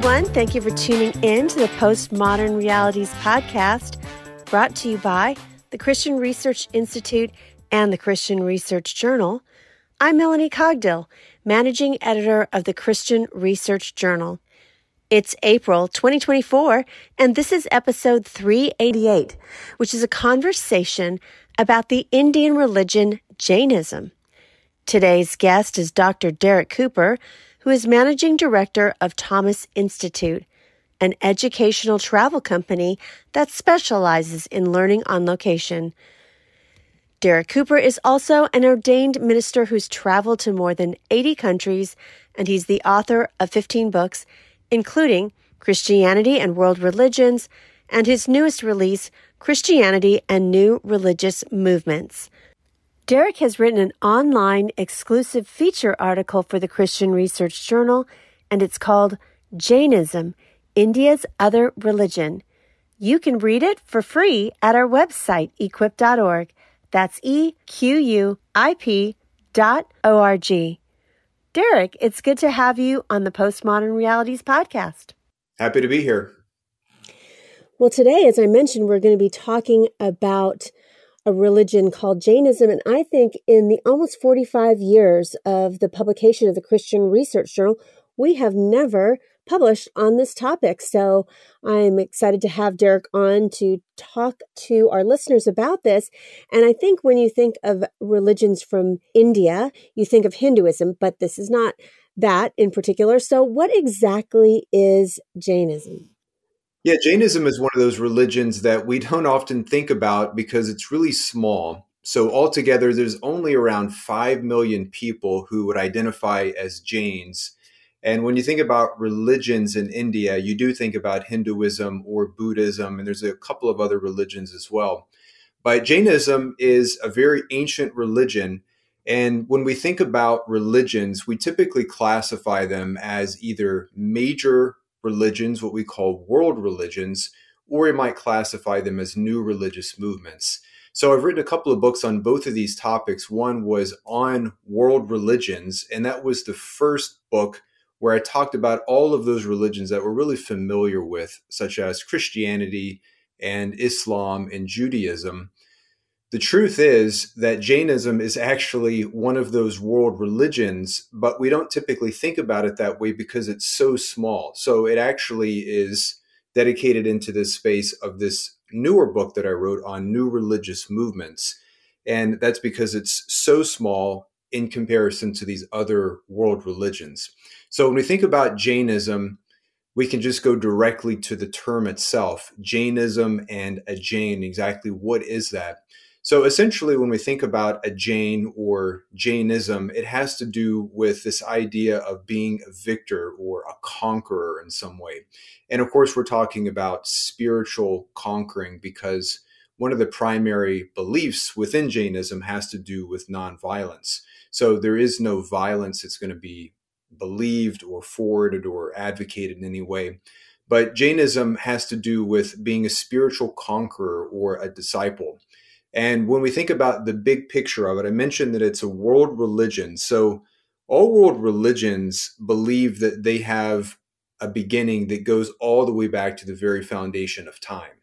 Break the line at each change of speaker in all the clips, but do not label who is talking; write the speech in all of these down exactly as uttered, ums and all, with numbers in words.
everyone. Thank you for tuning in to the Postmodern Realities podcast, brought to you by the Christian Research Institute and the Christian Research Journal. I'm Melanie Cogdill, managing editor of the Christian Research Journal. It's April twenty twenty-four, and this is episode three eighty-eight, which is a conversation about the Indian religion Jainism. Today's guest is Doctor Derek Cooper, who is managing director of Thomas Institute, an educational travel company that specializes in learning on location. Derek Cooper is also an ordained minister who's traveled to more than eighty countries, and he's the author of fifteen books, including Christianity and World Religions, and his newest release, Christianity and New Religious Movements. Derek has written an online exclusive feature article for the Christian Research Journal, and it's called Jainism, India's Other Religion. You can read it for free at our website, equip dot org. That's E Q U I P dot O R G. Derek, it's good to have you on the Postmodern Realities podcast.
Happy to be here.
Well, today, as I mentioned, we're going to be talking about a religion called Jainism. And I think in the almost forty-five years of the publication of the Christian Research Journal, we have never published on this topic. So I'm excited to have Derek on to talk to our listeners about this. And I think when you think of religions from India, you think of Hinduism, but this is not that in particular. So what exactly is Jainism?
Yeah, Jainism is one of those religions that we don't often think about because it's really small. So altogether, there's only around five million people who would identify as Jains. And when you think about religions in India, you do think about Hinduism or Buddhism, and there's a couple of other religions as well. But Jainism is a very ancient religion. And when we think about religions, we typically classify them as either major religions, what we call world religions, or we might classify them as new religious movements. So I've written a couple of books on both of these topics. One was on world religions, and that was the first book where I talked about all of those religions that we're really familiar with, such as Christianity and Islam and Judaism. The truth is that Jainism is actually one of those world religions, but we don't typically think about it that way because it's so small. So it actually is dedicated into this space of this newer book that I wrote on new religious movements. And that's because it's so small in comparison to these other world religions. So when we think about Jainism, we can just go directly to the term itself, Jainism and a Jain. Exactly what is that? So essentially, when we think about a Jain or Jainism, it has to do with this idea of being a victor or a conqueror in some way. And of course, we're talking about spiritual conquering because one of the primary beliefs within Jainism has to do with nonviolence. So there is no violence that's going to be believed or forwarded or advocated in any way. But Jainism has to do with being a spiritual conqueror or a disciple. And when we think about the big picture of it, I mentioned that it's a world religion. So all world religions believe that they have a beginning that goes all the way back to the very foundation of time.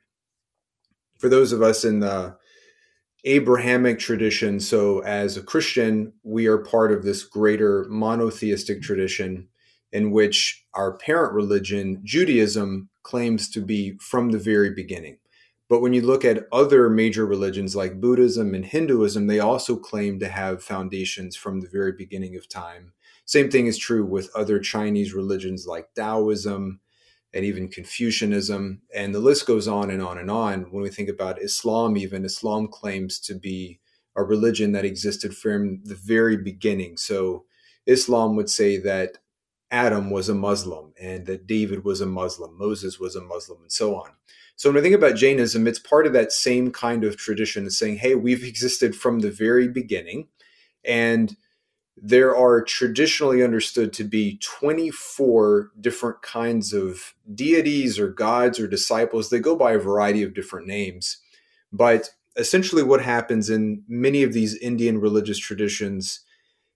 For those of us in the Abrahamic tradition, so as a Christian, we are part of this greater monotheistic tradition in which our parent religion, Judaism, claims to be from the very beginning. But when you look at other major religions like Buddhism and Hinduism, they also claim to have foundations from the very beginning of time. Same thing is true with other Chinese religions like Taoism and even Confucianism. And the list goes on and on and on. When we think about Islam, even Islam claims to be a religion that existed from the very beginning. So Islam would say that Adam was a Muslim and that David was a Muslim, Moses was a Muslim, and so on. So when I think about Jainism, it's part of that same kind of tradition of saying, hey, we've existed from the very beginning. And there are traditionally understood to be twenty-four different kinds of deities or gods or disciples. They go by a variety of different names. But essentially what happens in many of these Indian religious traditions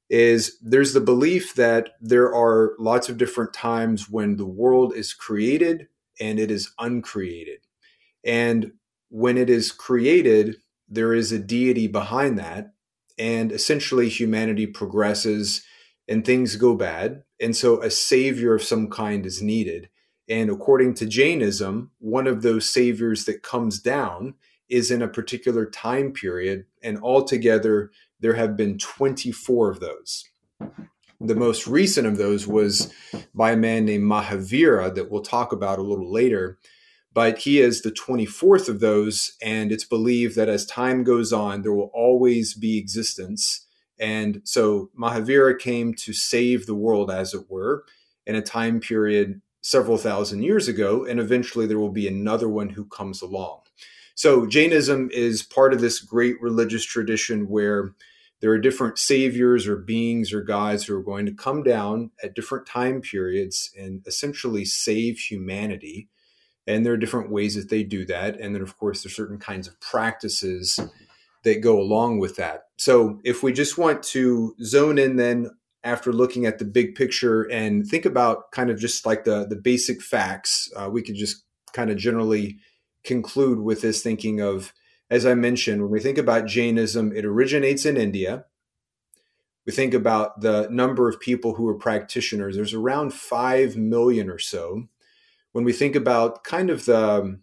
is there's the belief that there are lots of different times when the world is created and it is uncreated. And when it is created, there is a deity behind that. And essentially, humanity progresses and things go bad. And so a savior of some kind is needed. And according to Jainism, one of those saviors that comes down is in a particular time period. And altogether, there have been twenty-four of those. The most recent of those was by a man named Mahavira that we'll talk about a little later. But he is the twenty-fourth of those, and it's believed that as time goes on, there will always be existence. And so Mahavira came to save the world, as it were, in a time period several thousand years ago, and eventually there will be another one who comes along. So Jainism is part of this great religious tradition where there are different saviors or beings or gods who are going to come down at different time periods and essentially save humanity. And there are different ways that they do that. And then, of course, there's certain kinds of practices that go along with that. So if we just want to zone in then after looking at the big picture and think about kind of just like the, the basic facts, uh, we could just kind of generally conclude with this thinking of, as I mentioned, when we think about Jainism, it originates in India. We think about the number of people who are practitioners. There's around five million or so. When we think about kind of the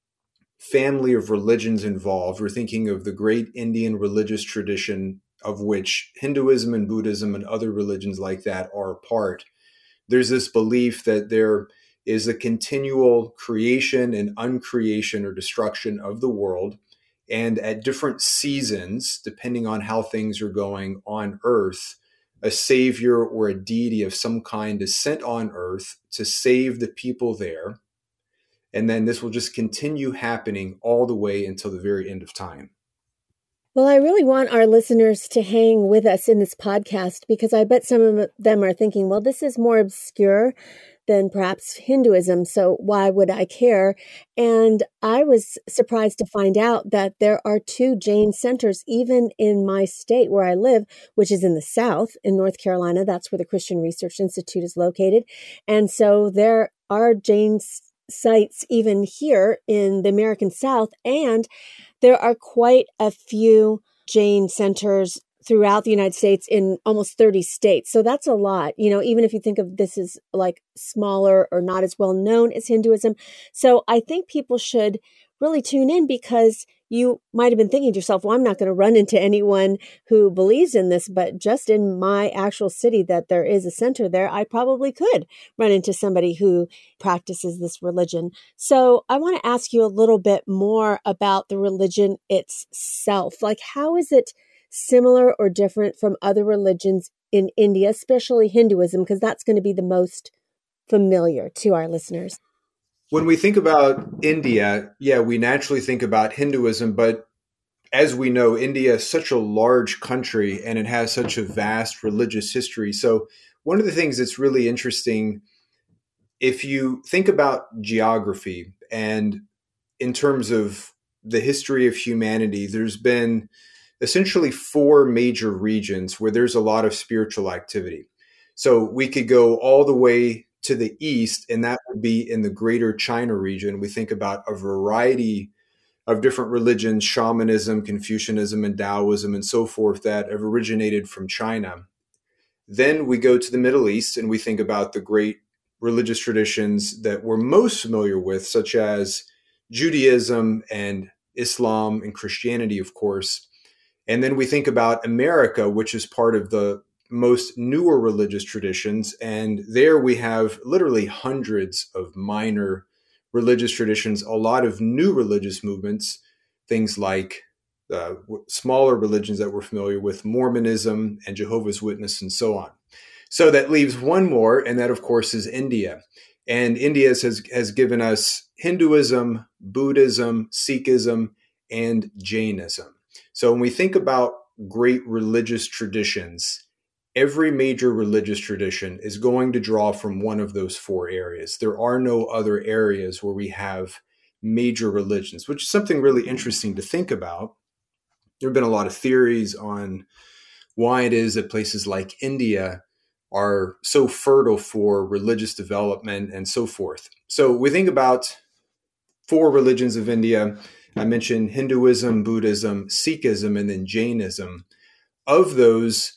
family of religions involved, we're thinking of the great Indian religious tradition of which Hinduism and Buddhism and other religions like that are a part. There's this belief that there is a continual creation and uncreation or destruction of the world. And at different seasons, depending on how things are going on Earth, a savior or a deity of some kind is sent on Earth to save the people there. And then this will just continue happening all the way until the very end of time.
Well, I really want our listeners to hang with us in this podcast because I bet some of them are thinking, well, this is more obscure than perhaps Hinduism, so why would I care? And I was surprised to find out that there are two Jain centers, even in my state where I live, which is in the South, in North Carolina. That's where the Christian Research Institute is located. And so there are Jain sites even here in the American South, and there are quite a few Jain centers throughout the United States in almost thirty states. So that's a lot, you know, even if you think of this as like smaller or not as well known as Hinduism. So I think people should really tune in because you might have been thinking to yourself, well, I'm not going to run into anyone who believes in this, but just in my actual city that there is a center there, I probably could run into somebody who practices this religion. So I want to ask you a little bit more about the religion itself. Like, how is it similar or different from other religions in India, especially Hinduism, because that's going to be the most familiar to our listeners?
When we think about India, yeah, we naturally think about Hinduism, but as we know, India is such a large country and it has such a vast religious history. So one of the things that's really interesting, if you think about geography and in terms of the history of humanity, there's been essentially four major regions where there's a lot of spiritual activity. So we could go all the way to the east, and that would be in the greater China region. We think about a variety of different religions, shamanism, Confucianism, and Taoism, and so forth, that have originated from China. Then we go to the Middle East, and we think about the great religious traditions that we're most familiar with, such as Judaism and Islam and Christianity, of course. And then we think about America, which is part of the most newer religious traditions. And there we have literally hundreds of minor religious traditions, a lot of new religious movements, things like uh, smaller religions that we're familiar with, Mormonism and Jehovah's Witness, and so on. So that leaves one more, and that, of course, is India. And India has, has given us Hinduism, Buddhism, Sikhism, and Jainism. So when we think about great religious traditions, every major religious tradition is going to draw from one of those four areas. There are no other areas where we have major religions, which is something really interesting to think about. There have been a lot of theories on why it is that places like India are so fertile for religious development and so forth. So we think about four religions of India. I mentioned Hinduism, Buddhism, Sikhism, and then Jainism. Of those,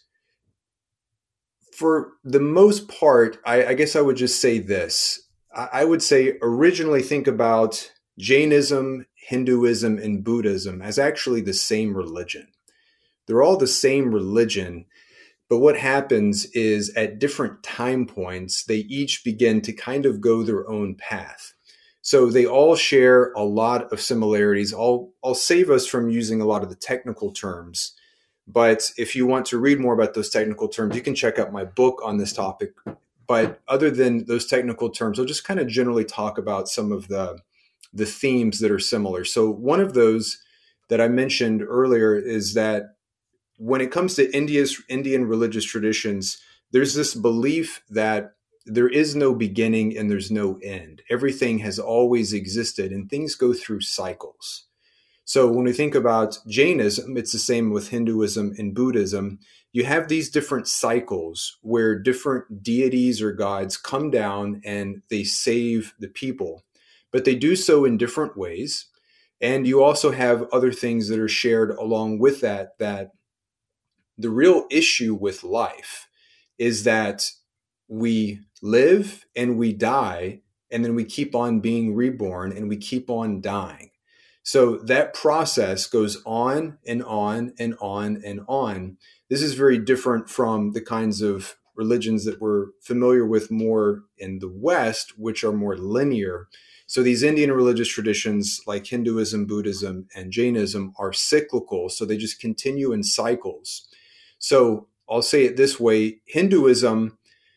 for the most part, I, I guess I would just say this. I, I would say originally think about Jainism, Hinduism, and Buddhism as actually the same religion. They're all the same religion, but what happens is at different time points, they each begin to kind of go their own path. So they all share a lot of similarities. I'll, I'll save us from using a lot of the technical terms. But if you want to read more about those technical terms, you can check out my book on this topic. But other than those technical terms, I'll just kind of generally talk about some of the, the themes that are similar. So one of those that I mentioned earlier is that when it comes to India's Indian religious traditions, there's this belief that there is no beginning and there's no end. Everything has always existed and things go through cycles. So when we think about Jainism, it's the same with Hinduism and Buddhism. You have these different cycles where different deities or gods come down and they save the people, but they do so in different ways. And you also have other things that are shared along with that, that the real issue with life is that we live and we die, and then we keep on being reborn and we keep on dying. So that process goes on and on and on and on. This is very different from the kinds of religions that we're familiar with more in the West, which are more linear. So these Indian religious traditions like Hinduism, Buddhism, and Jainism are cyclical. So they just continue in cycles. So I'll say it this way. Hinduism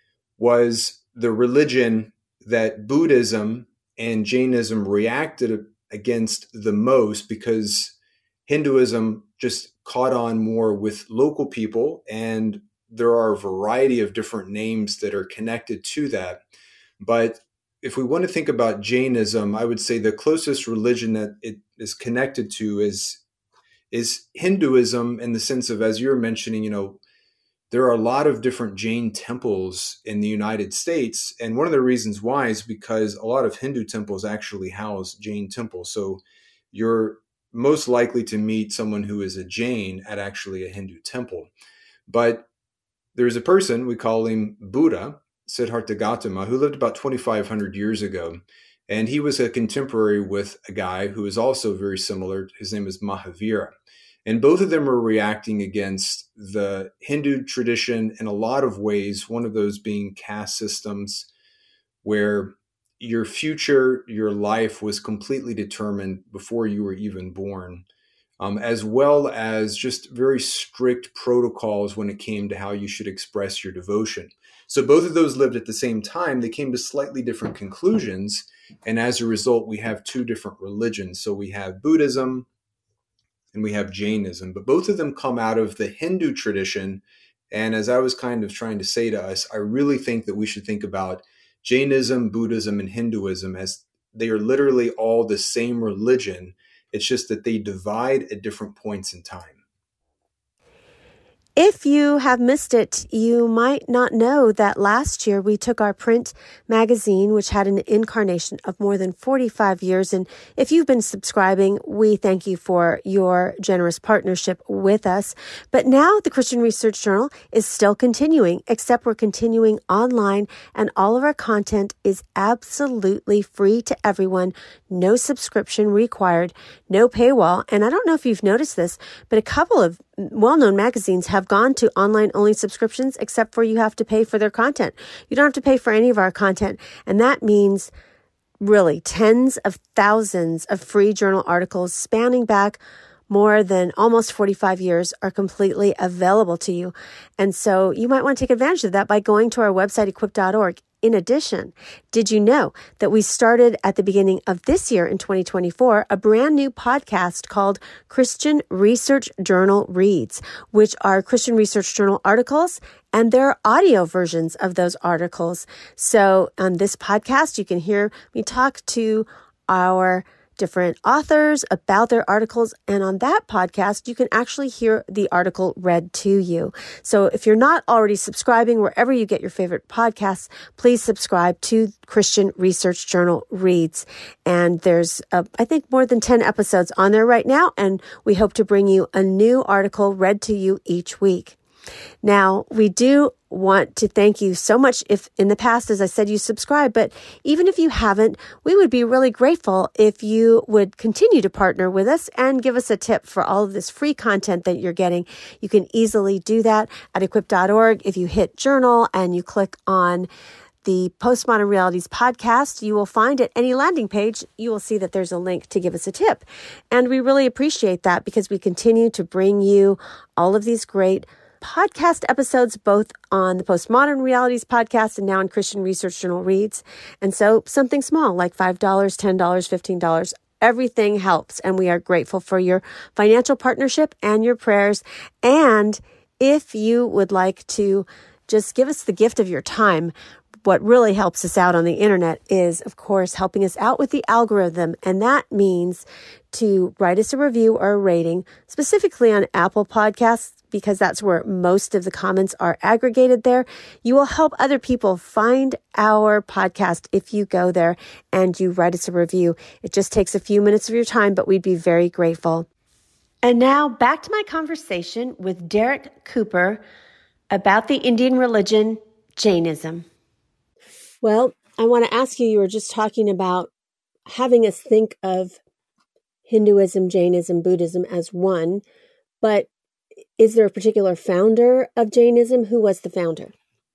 was the religion that Buddhism and Jainism reacted against the most because Hinduism just caught on more with local people, and there are a variety of different names that are connected to that. But if we want to think about Jainism, I would say the closest religion that it is connected to is, is Hinduism, in the sense of, as you're mentioning, you know, there are a lot of different Jain temples in the United States. And one of the reasons why is because a lot of Hindu temples actually house Jain temples. So you're most likely to meet someone who is a Jain at actually a Hindu temple. But there's a person, we call him Buddha, Siddhartha Gautama, who lived about twenty-five hundred years ago. And he was a contemporary with a guy who is also very similar. His name is Mahavira. And both of them are reacting against the Hindu tradition in a lot of ways, one of those being caste systems, where your future, your life was completely determined before you were even born, um, as well as just very strict protocols when it came to how you should express your devotion. So both of those lived at the same time. They came to slightly different conclusions. And as a result, we have two different religions. So we have Buddhism and we have Jainism, but both of them come out of the Hindu tradition. And as I was kind of trying to say to us, I really think that we should think about Jainism, Buddhism, and Hinduism as they are literally all the same religion. It's just that they divide at different points in time.
If you have missed it, you might not know that last year we took our print magazine, which had an incarnation of more than forty-five years. And if you've been subscribing, we thank you for your generous partnership with us. But now the Christian Research Journal is still continuing, except we're continuing online, and all of our content is absolutely free to everyone. No subscription required, no paywall. And I don't know if you've noticed this, but a couple of well-known magazines have gone to online-only subscriptions, except for you have to pay for their content. You don't have to pay for any of our content. And that means really tens of thousands of free journal articles spanning back more than almost forty-five years are completely available to you. And so you might want to take advantage of that by going to our website, equip dot org. In addition, did you know that we started at the beginning of this year in twenty twenty-four a brand new podcast called Christian Research Journal Reads, which are Christian Research Journal articles and there are audio versions of those articles. So on this podcast, you can hear me talk to our different authors about their articles. And on that podcast, you can actually hear the article read to you. So if you're not already subscribing wherever you get your favorite podcasts, please subscribe to Christian Research Journal Reads. And there's, uh, I think, more than ten episodes on there right now. And we hope to bring you a new article read to you each week. Now, we do want to thank you so much if in the past, as I said, you subscribe, but even if you haven't, we would be really grateful if you would continue to partner with us and give us a tip for all of this free content that you're getting. You can easily do that at equip dot org. If you hit journal and you click on the Postmodern Realities podcast, you will find at any landing page, you will see that there's a link to give us a tip. And we really appreciate that because we continue to bring you all of these great podcast episodes, both on the Postmodern Realities podcast and now in Christian Research Journal Reads. And so something small like five dollars, ten dollars, fifteen dollars, everything helps. And we are grateful for your financial partnership and your prayers. And if you would like to just give us the gift of your time, what really helps us out on the internet is, of course, helping us out with the algorithm. And that means to write us a review or a rating, specifically on Apple Podcasts, because that's where most of the comments are aggregated there. You will help other people find our podcast if you go there and you write us a review. It just takes a few minutes of your time, but we'd be very grateful. And now back to my conversation with Derek Cooper about the Indian religion, Jainism. Well, I want to ask you, you were just talking about having us think of Hinduism, Jainism, Buddhism as one, but is there a particular founder of Jainism? Who was the founder?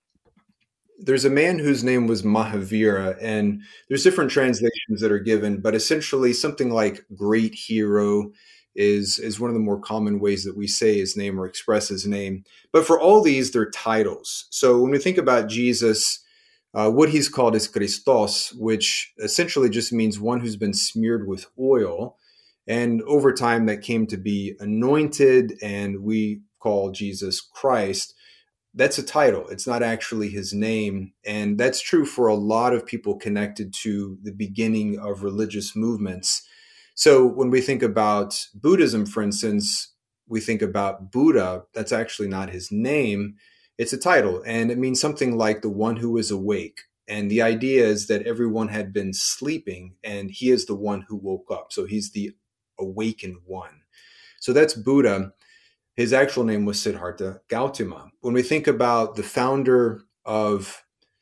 There's a man whose name was Mahavira, and there's different translations that are given, but essentially something like great hero is, is one of the more common ways that we say his name or express his name. But for all these, they're titles. So when we think about Jesus, uh, what he's called is Christos, which essentially just means one who's been smeared with oil. And over time, that came to be anointed, and we call Jesus Christ. That's a title. It's not actually his name. And that's true for a lot of people connected to the beginning of religious movements. So when we think about Buddhism, for instance, we think about Buddha. That's actually not his name. It's a title, and it means something like the one who is awake. And the idea is that everyone had been sleeping, and he is the one who woke up. So he's the awakened one. So that's Buddha. His actual name was Siddhartha Gautama. When we think about the founder of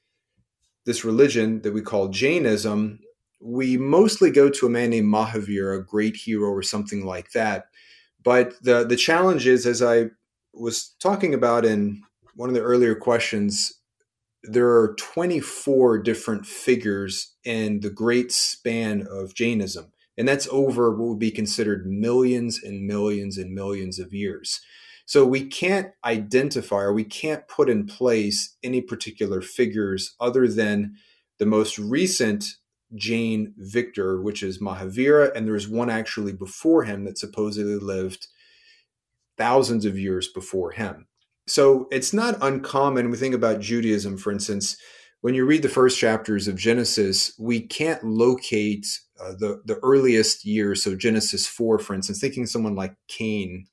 this religion that we call Jainism, we mostly go to a man named Mahavira, a great hero or something like that. But the, the challenge is, as I was talking about in one of the earlier questions, there are twenty-four different figures in the great span of Jainism. And that's over what would be considered millions and millions and millions of years. So we can't identify or we can't put in place any particular figures other than the most recent Jain victor, which is Mahavira. And there's one actually before him that supposedly lived thousands of years before him. So it's not uncommon. We think about Judaism, for instance. When you read the first chapters of Genesis, we can't locate uh, the, the earliest years. So Genesis four, for instance, thinking someone like Cain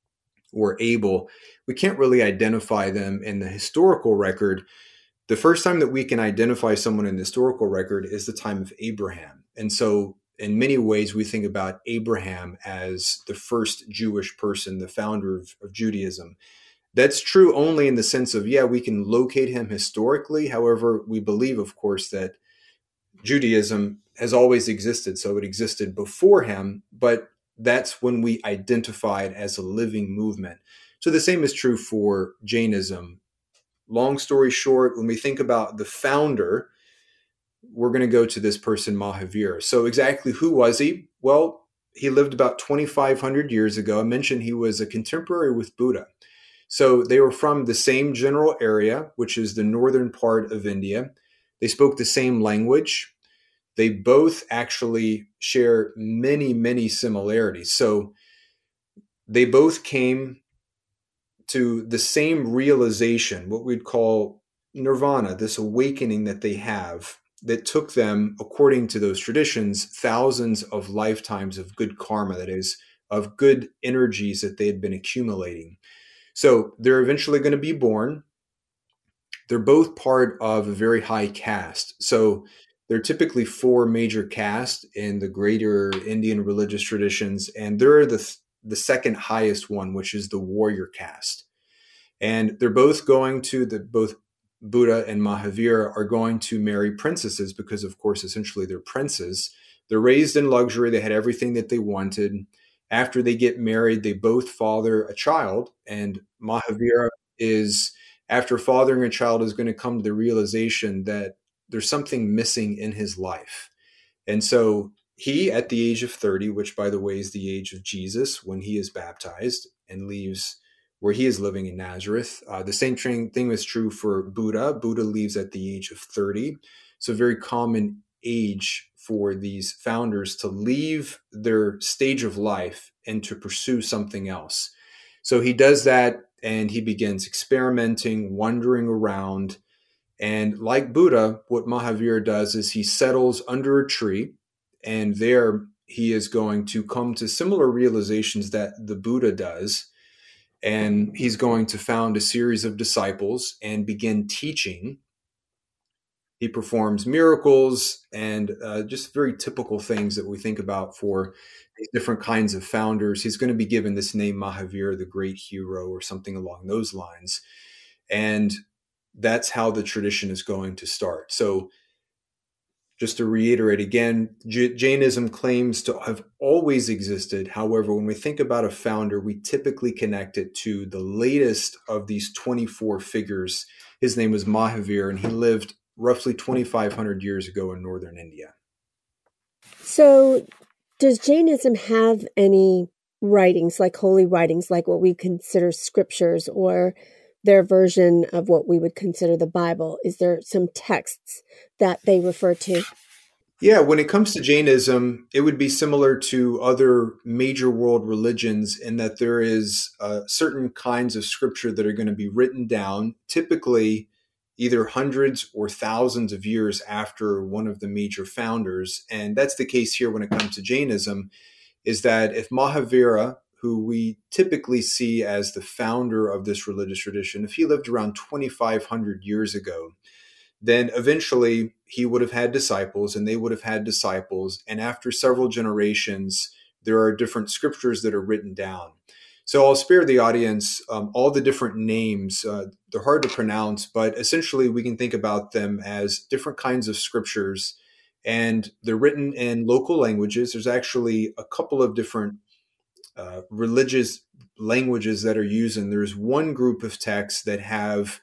or Abel, we can't really identify them in the historical record. The first time that we can identify someone in the historical record is the time of Abraham. And so in many ways, we think about Abraham as the first Jewish person, the founder of, of Judaism. That's true only in the sense of, yeah, we can locate him historically. However, we believe, of course, that Judaism has always existed. So it existed before him, but that's when we identify it as a living movement. So the same is true for Jainism. Long story short, when we think about the founder, we're going to go to this person, Mahavira. So exactly who was he? Well, he lived about twenty-five hundred years ago. I mentioned he was a contemporary with Buddha. So they were from the same general area, which is the northern part of India. They spoke the same language. They both actually share many, many similarities. So they both came to the same realization, what we'd call nirvana, this awakening that they have. that took them, according to those traditions, thousands of lifetimes of good karma, that is, of good energies that they had been accumulating. So they're eventually going to be born. They're both part of a very high caste. So there are typically four major castes in the greater Indian religious traditions, and they're the, the second highest one, which is the warrior caste. And they're both going to, the both Buddha and Mahavira are going to marry princesses because, of course, essentially they're princes. They're raised in luxury. They had everything that they wanted. After they get married, they both father a child. And Mahavira is, after fathering a child, is going to come to the realization that there's something missing in his life. And so he, at the age of thirty, which, by the way, is the age of Jesus when he is baptized and leaves where he is living in Nazareth. Uh, the same thing is true for Buddha. Buddha leaves at the age of thirty. So a very common age for these founders to leave their stage of life and to pursue something else. So he does that, and he begins experimenting, wandering around. And like Buddha, what Mahavira does is he settles under a tree, and there he is going to come to similar realizations that the Buddha does. And he's going to found a series of disciples and begin teaching. He performs miracles and uh, just very typical things that we think about for these different kinds of founders. He's going to be given this name Mahavira, the great hero, or something along those lines. And that's how the tradition is going to start. So just to reiterate again, J- Jainism claims to have always existed. However, when we think about a founder, we typically connect it to the latest of these twenty-four figures. His name was Mahavir, and he lived roughly twenty-five hundred years ago in northern India.
So does Jainism have any writings, like holy writings, like what we consider scriptures, or their version of what we would consider the Bible? Is there some texts that they refer to?
Yeah, when it comes to Jainism, it would be similar to other major world religions in that there is uh, certain kinds of scripture that are going to be written down, typically either hundreds or thousands of years after one of the major founders. And that's the case here when it comes to Jainism, is that if Mahavira, who we typically see as the founder of this religious tradition, if he lived around twenty-five hundred years ago, then eventually he would have had disciples, and they would have had disciples. And after several generations, there are different scriptures that are written down. So I'll spare the audience um, all the different names. Uh, they're hard to pronounce, but essentially we can think about them as different kinds of scriptures, and they're written in local languages. There's actually a couple of different Uh, religious languages that are used, and there's one group of texts that have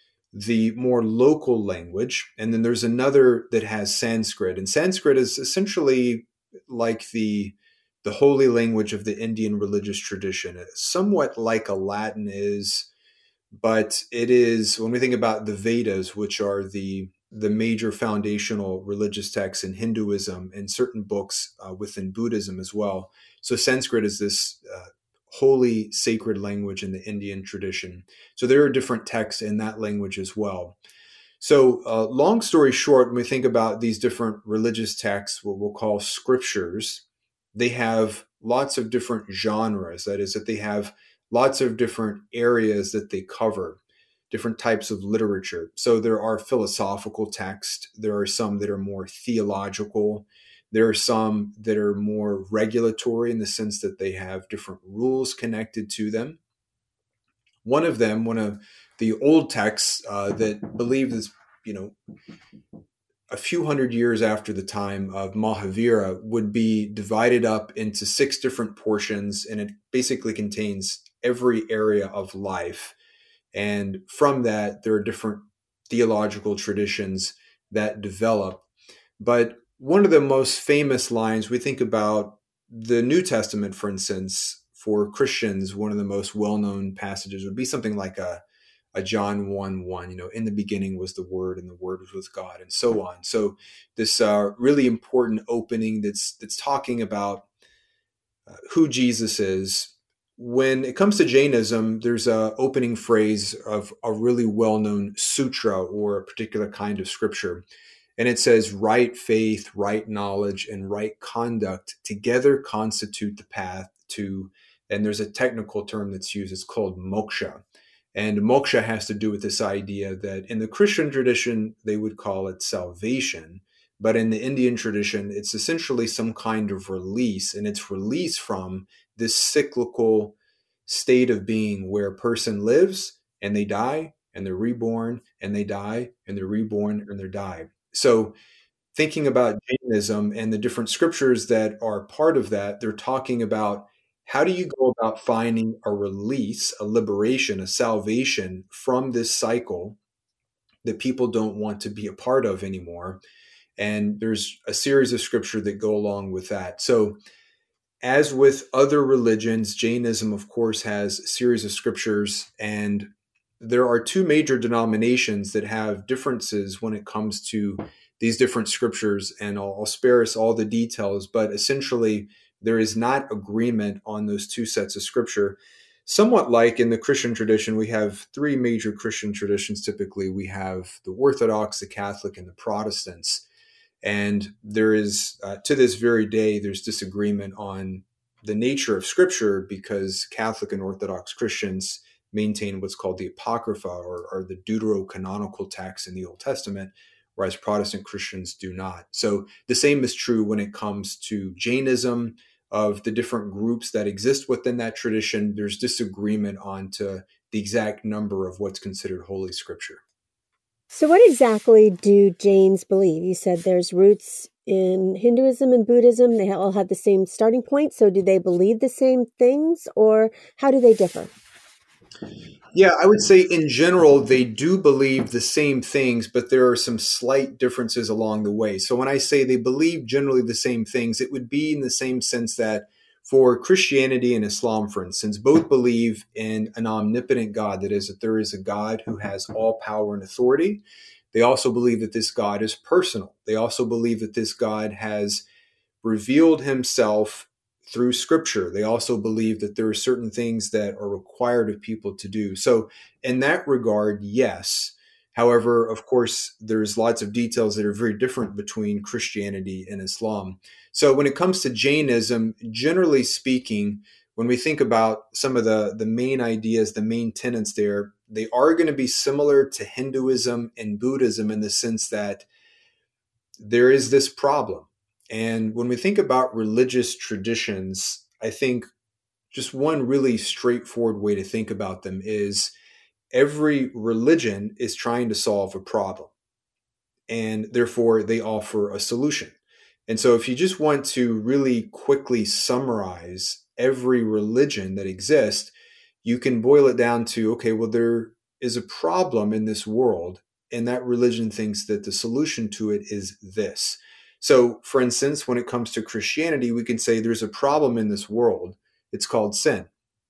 the more local language, and then there's another that has Sanskrit. And Sanskrit is essentially like the the holy language of the Indian religious tradition. It's somewhat like a Latin is, but it is, when we think about the Vedas, which are the the major foundational religious texts in Hinduism and certain books uh, within Buddhism as well. So Sanskrit is this uh, holy, sacred language in the Indian tradition. So there are different texts in that language as well. So uh, long story short, when we think about these different religious texts, what we'll call scriptures, they have lots of different genres. That is, that they have lots of different areas that they cover, different types of literature. So there are philosophical texts. There are some that are more theological. There are some that are more regulatory in the sense that they have different rules connected to them. One of them, one of the old texts uh, that believe is, you know, a few hundred years after the time of Mahavira, would be divided up into six different portions, and it basically contains every area of life. And from that, there are different theological traditions that develop. But one of the most famous lines, we think about the New Testament, for instance, for Christians, one of the most well-known passages would be something like a, a John one one, you know, in the beginning was the Word, and the Word was with God, and so on. So this uh, really important opening that's that's talking about uh, who Jesus is. When it comes to Jainism, there's a opening phrase of a really well-known sutra or a particular kind of scripture. And it says right faith, right knowledge, and right conduct together constitute the path to, and there's a technical term that's used, it's called moksha. And moksha has to do with this idea that in the Christian tradition, they would call it salvation. But in the Indian tradition, it's essentially some kind of release, and it's release from this cyclical state of being where a person lives and they die and they're reborn and they die and they're reborn and they die. So thinking about Jainism and the different scriptures that are part of that, they're talking about how do you go about finding a release, a liberation, a salvation from this cycle that people don't want to be a part of anymore. And there's a series of scripture that go along with that. So as with other religions, Jainism, of course, has a series of scriptures, and there are two major denominations that have differences when it comes to these different scriptures, and I'll, I'll spare us all the details, but essentially there is not agreement on those two sets of scripture. Somewhat like in the Christian tradition, we have three major Christian traditions. Typically, we have the Orthodox, the Catholic, and the Protestants. And there is, uh, to this very day, there's disagreement on the nature of scripture because Catholic and Orthodox Christians maintain what's called the Apocrypha, or, or the deuterocanonical texts in the Old Testament, whereas Protestant Christians do not. So the same is true when it comes to Jainism. Of the different groups that exist within that tradition, there's disagreement on to the exact number of what's considered Holy Scripture.
So what exactly do Jains believe? You said there's roots in Hinduism and Buddhism. They all have the same starting point. So do they believe the same things, or how do they differ?
Yeah, I would say in general, they do believe the same things, but there are some slight differences along the way. So when I say they believe generally the same things, it would be in the same sense that for Christianity and Islam, for instance, both believe in an omnipotent God. That is, that there is a God who has all power and authority. They also believe that this God is personal. They also believe that this God has revealed himself through scripture. They also believe that there are certain things that are required of people to do. So in that regard, yes. However, of course, there's lots of details that are very different between Christianity and Islam. So when it comes to Jainism, generally speaking, when we think about some of the, the main ideas, the main tenets there, they are going to be similar to Hinduism and Buddhism in the sense that there is this problem. And when we think about religious traditions, I think just one really straightforward way to think about them is every religion is trying to solve a problem, and therefore they offer a solution. And so if you just want to really quickly summarize every religion that exists, you can boil it down to, okay, well, there is a problem in this world, and that religion thinks that the solution to it is this. So, for instance, when it comes to Christianity, we can say there's a problem in this world. It's called sin.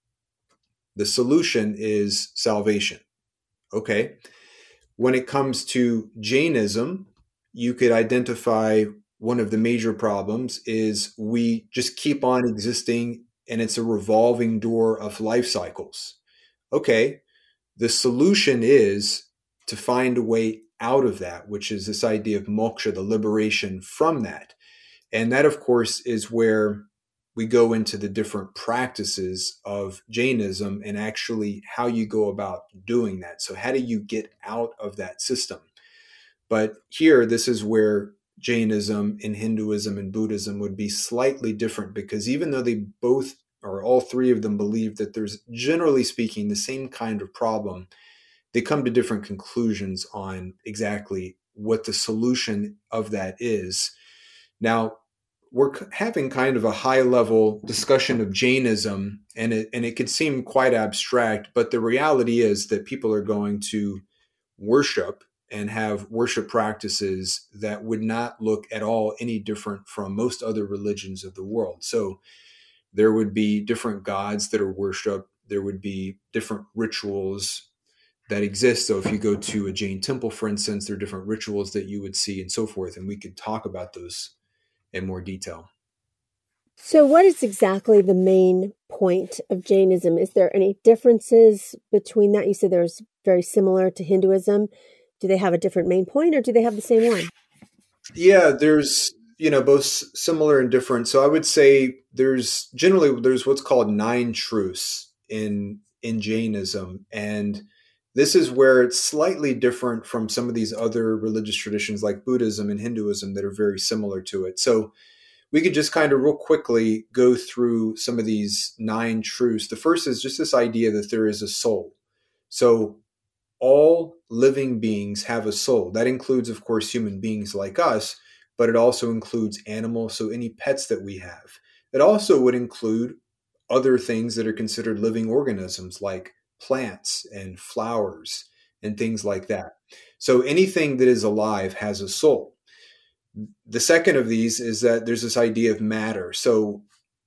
The solution is salvation. Okay. When it comes to Jainism, you could identify one of the major problems is we just keep on existing, and it's a revolving door of life cycles. Okay. The solution is to find a way out of that, which is this idea of moksha, the liberation from that. And that, of course, is where we go into the different practices of Jainism and actually how you go about doing that. So how do you get out of that system? But here, this is where Jainism and Hinduism and Buddhism would be slightly different, because even though they both, or all three of them, believe that there's, generally speaking, the same kind of problem, they come to different conclusions on exactly what the solution of that is. Now, we're having kind of a high-level discussion of Jainism, and it, and it could seem quite abstract, but the reality is that people are going to worship and have worship practices that would not look at all any different from most other religions of the world. So there would be different gods that are worshipped. There would be different rituals that exist. So if you go to a Jain temple, for instance, there are different rituals that you would see and so forth. And we could talk about those in more detail.
So what is exactly the main point of Jainism? Is there any differences between that? You said there's very similar to Hinduism. Do they have a different main point, or do they have the same one?
Yeah, there's, you know, both s- similar and different. So I would say there's generally there's what's called nine truths in in Jainism, and this is where it's slightly different from some of these other religious traditions like Buddhism and Hinduism that are very similar to it. So we could just kind of real quickly go through some of these nine truths. The first is just this idea that there is a soul. So all living beings have a soul. That includes, of course, human beings like us, but it also includes animals, so any pets that we have. It also would include other things that are considered living organisms like plants and flowers and things like that. So anything that is alive has a soul. The second of these is that there's this idea of matter. So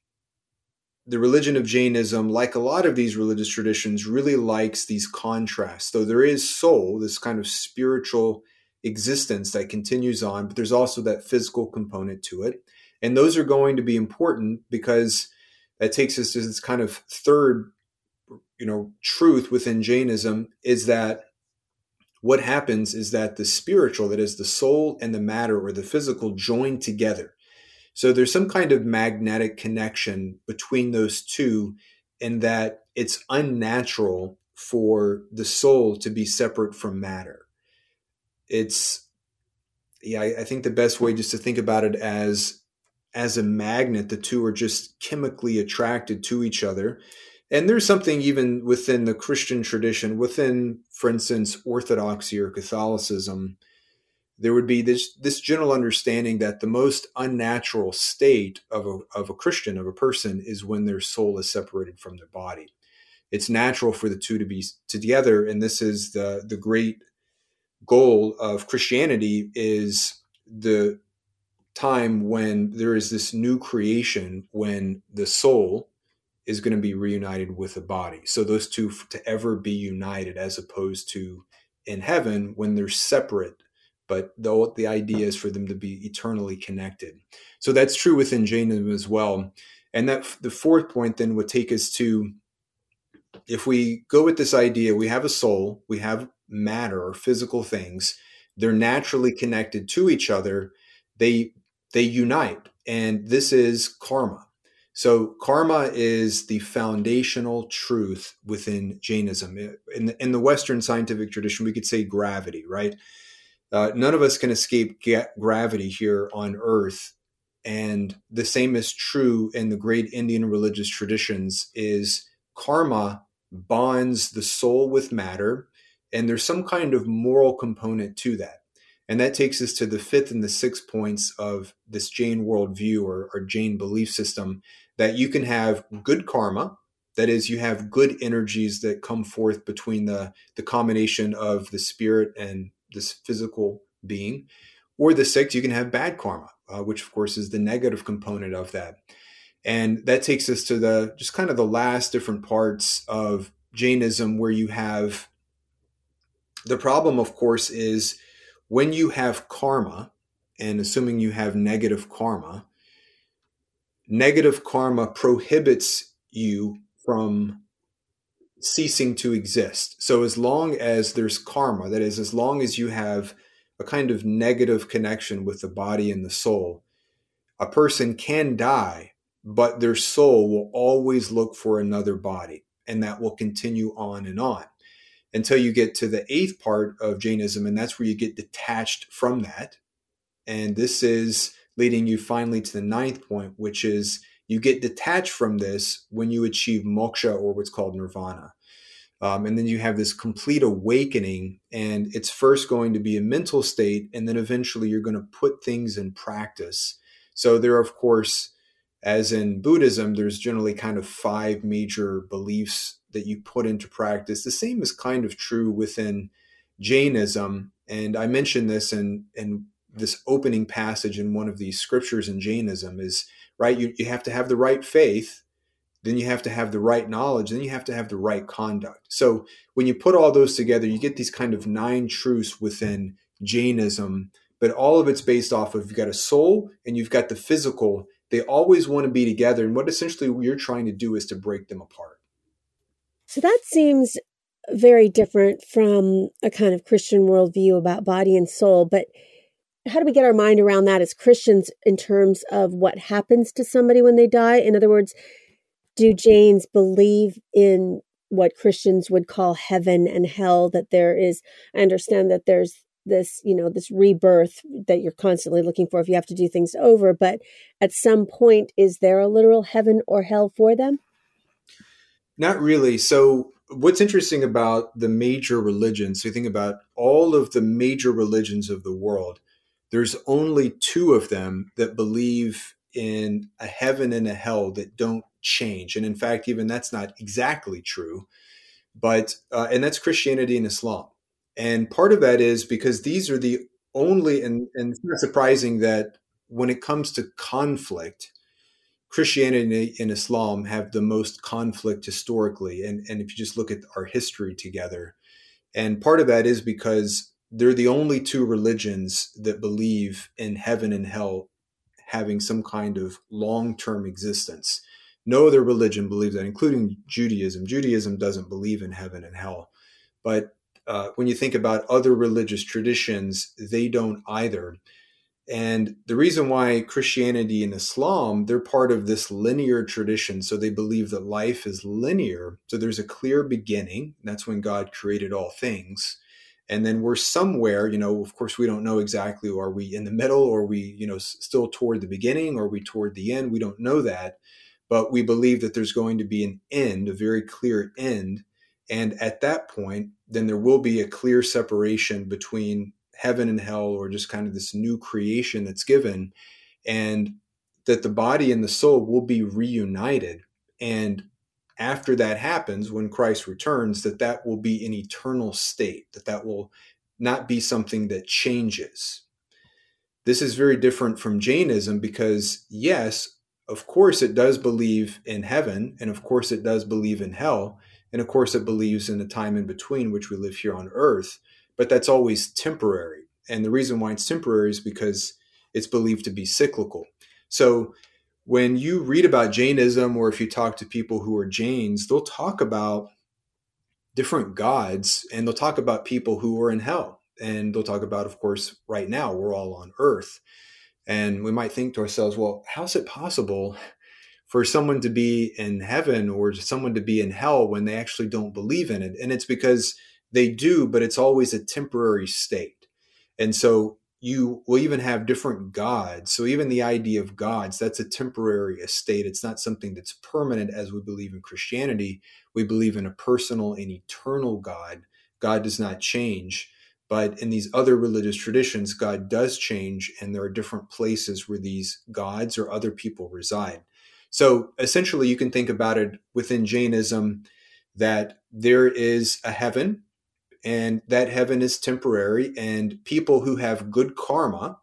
the religion of Jainism, like a lot of these religious traditions, really likes these contrasts. Though there is soul, this kind of spiritual existence that continues on, but there's also that physical component to it. And those are going to be important because that takes us to this kind of third, you know, truth within Jainism is that what happens is that the spiritual, that is the soul and the matter or the physical, join together. So there's some kind of magnetic connection between those two, in that it's unnatural for the soul to be separate from matter. It's, yeah, I, I think the best way just to think about it as as a magnet, the two are just chemically attracted to each other. And there's something even within the Christian tradition, within, for instance, Orthodoxy or Catholicism, there would be this this general understanding that the most unnatural state of a, of a Christian, of a person, is when their soul is separated from their body. It's natural for the two to be together, and this is the the great goal of Christianity, is the time when there is this new creation, when the soul is going to be reunited with the body. So those two to ever be united, as opposed to in heaven when they're separate, but the, the idea is for them to be eternally connected. So that's true within Jainism as well. And that the fourth point then would take us to, if we go with this idea, we have a soul, we have matter or physical things, they're naturally connected to each other, they they unite, and this is karma. So karma is the foundational truth within Jainism. In the, in the Western scientific tradition, we could say gravity, right? Uh, none of us can escape ga- gravity here on Earth. And the same is true in the great Indian religious traditions, is karma bonds the soul with matter, and there's some kind of moral component to that. And that takes us to the fifth and the sixth points of this Jain worldview or, or Jain belief system, that you can have good karma. That is, you have good energies that come forth between the, the combination of the spirit and this physical being. Or the sixth, you can have bad karma, uh, which of course is the negative component of that. And that takes us to the just kind of the last different parts of Jainism, where you have the problem, of course, is when you have karma, and assuming you have negative karma, negative karma prohibits you from ceasing to exist. So as long as there's karma, that is, as long as you have a kind of negative connection with the body and the soul, a person can die, but their soul will always look for another body, and that will continue on and on until you get to the eighth part of Jainism, and that's where you get detached from that. And this is leading you finally to the ninth point, which is you get detached from this when you achieve moksha, or what's called nirvana. Um, and then you have this complete awakening, and it's first going to be a mental state, and then eventually you're going to put things in practice. So there are, of course, as in Buddhism, there's generally kind of five major beliefs that you put into practice. The same is kind of true within Jainism. And I mentioned this in, in this opening passage in one of these scriptures in Jainism is, right, you, you have to have the right faith, then you have to have the right knowledge, then you have to have the right conduct. So when you put all those together, you get these kind of nine truths within Jainism, but all of it's based off of, you've got a soul and you've got the physical. They always want to be together. And what essentially you're trying to do is to break them apart.
So that seems very different from a kind of Christian worldview about body and soul. But how do we get our mind around that as Christians in terms of what happens to somebody when they die? In other words, do Jains believe in what Christians would call heaven and hell, that there is, I understand that there's this, you know, this rebirth that you're constantly looking for if you have to do things over, but at some point, is there a literal heaven or hell for them?
Not really. So what's interesting about the major religions, so you think about all of the major religions of the world, there's only two of them that believe in a heaven and a hell that don't change. And in fact, even that's not exactly true, but, uh, and that's Christianity and Islam. And part of that is because these are the only, and, and it's not surprising that when it comes to conflict, Christianity and Islam have the most conflict historically. And, and if you just look at our history together, and part of that is because they're the only two religions that believe in heaven and hell having some kind of long-term existence. No other religion believes that, including Judaism. Judaism doesn't believe in heaven and hell. But uh, when you think about other religious traditions, they don't either. And the reason why Christianity and Islam, they're part of this linear tradition. So they believe that life is linear. So there's a clear beginning. That's when God created all things. And then we're somewhere, you know, of course, we don't know exactly, are we in the middle, or are we, you know, still toward the beginning, or are we toward the end? We don't know that. But we believe that there's going to be an end, a very clear end. And at that point, then there will be a clear separation between heaven and hell, or just kind of this new creation that's given, and that the body and the soul will be reunited. And after that happens, when Christ returns, that that will be an eternal state, that that will not be something that changes. This is very different from Jainism because, yes, of course it does believe in heaven, and of course it does believe in hell, and of course it believes in the time in between, which we live here on earth, but that's always temporary. And the reason why it's temporary is because it's believed to be cyclical. So when you read about Jainism, or if you talk to people who are Jains, they'll talk about different gods, and they'll talk about people who are in hell. And they'll talk about, of course, right now we're all on earth. And we might think to ourselves, well, how's it possible for someone to be in heaven or someone to be in hell when they actually don't believe in it? And it's because they do, but it's always a temporary state. And so you will even have different gods. So even the idea of gods, that's a temporary estate. It's not something that's permanent as we believe in Christianity. We believe in a personal and eternal God. God does not change. But in these other religious traditions, God does change, and there are different places where these gods or other people reside. So essentially, you can think about it within Jainism that there is a heaven, and that heaven is temporary, and people who have good karma